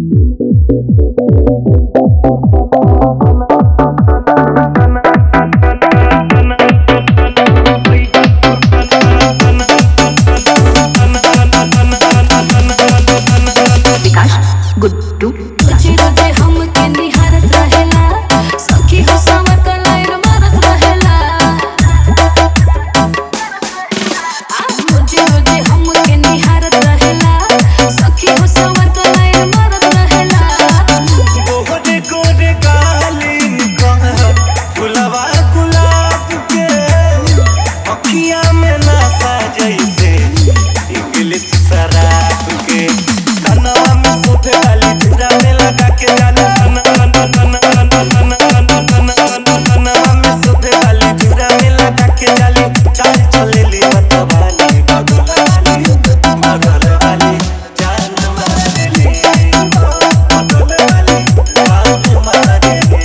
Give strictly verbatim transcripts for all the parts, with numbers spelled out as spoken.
गुड्डू रोजे रोजे हमके निहारत रहेला, सखी हो सावर क लाइन मारत रहेला। रोजे रोजे हमके निहारत रहेला, सखी हो सावर क लाइन मारत रहेला। गोरे गोरे कालीन कहत फुलवा गुलाब के, अखियां में नशा जैसे इंग्लिश शराब के। कनवा में सोफे वाली चूड़ा में लगा के जाने कनवा में सोफे वाली चूड़ा में लगा के जाली। चाल चलेली मतवाली बगल वाली बगल वाली जान मारेली बगल वाली जान मारेली।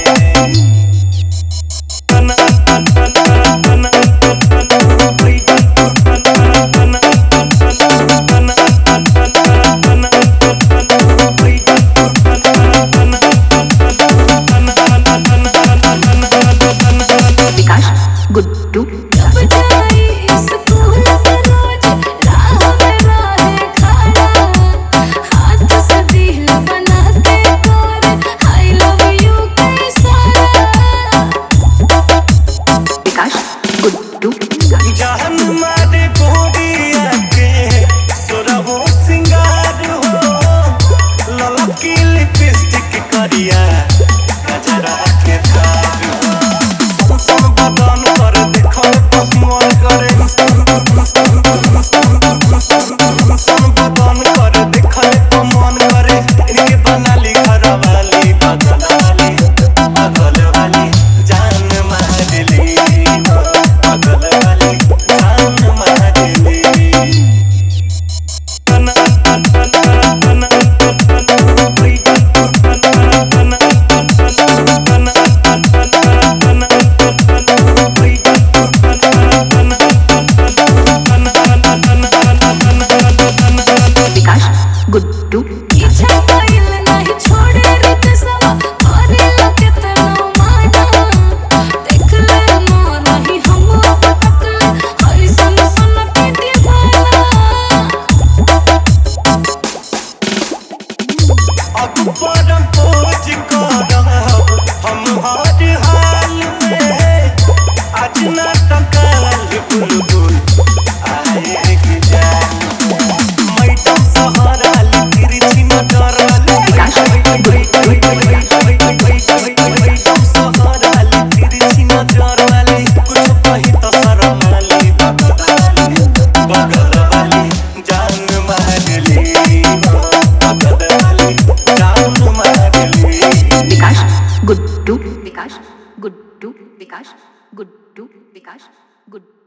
गुड्डू जब जाई स्कूल रोज राह में रहे खड़ा, हाथ से दिल बना के करे I love you का इशारा। विकास गुड्डू जान मारे गोरिया के सोरहो सिंगार हो, ललकी लिपस्टिक करिया गजरा के धार हो। सन बदन पर देखल तो मन करे, सन बदन पर देखल तो मन करे इनके बनाली घरवाली बगल वाली बगल वाली जान मारेली बगल वाली जान मारेली। विकास गुड्डू पीछा कइल नहीं छोड़े रुत सवा, करे लगे तना माना। देख ले मोर रही हम पटक ले, ऐसन सन के दीवाना। अब परम पोज करब हम हर हाल में, आज ना टकाल बुलबुल आएगी जान। मैडम सहर वाली तिरछी नजर वाली, मैडम सहर वाली तिरछी नजर वाली, कुछ कही तो शरम वाली बगल वाली बगल वाली जान मारेली बगल वाली जान मारेली। विकास गुड्डू विकास गुड्डू विकास गुड्डू विकास गुड्डू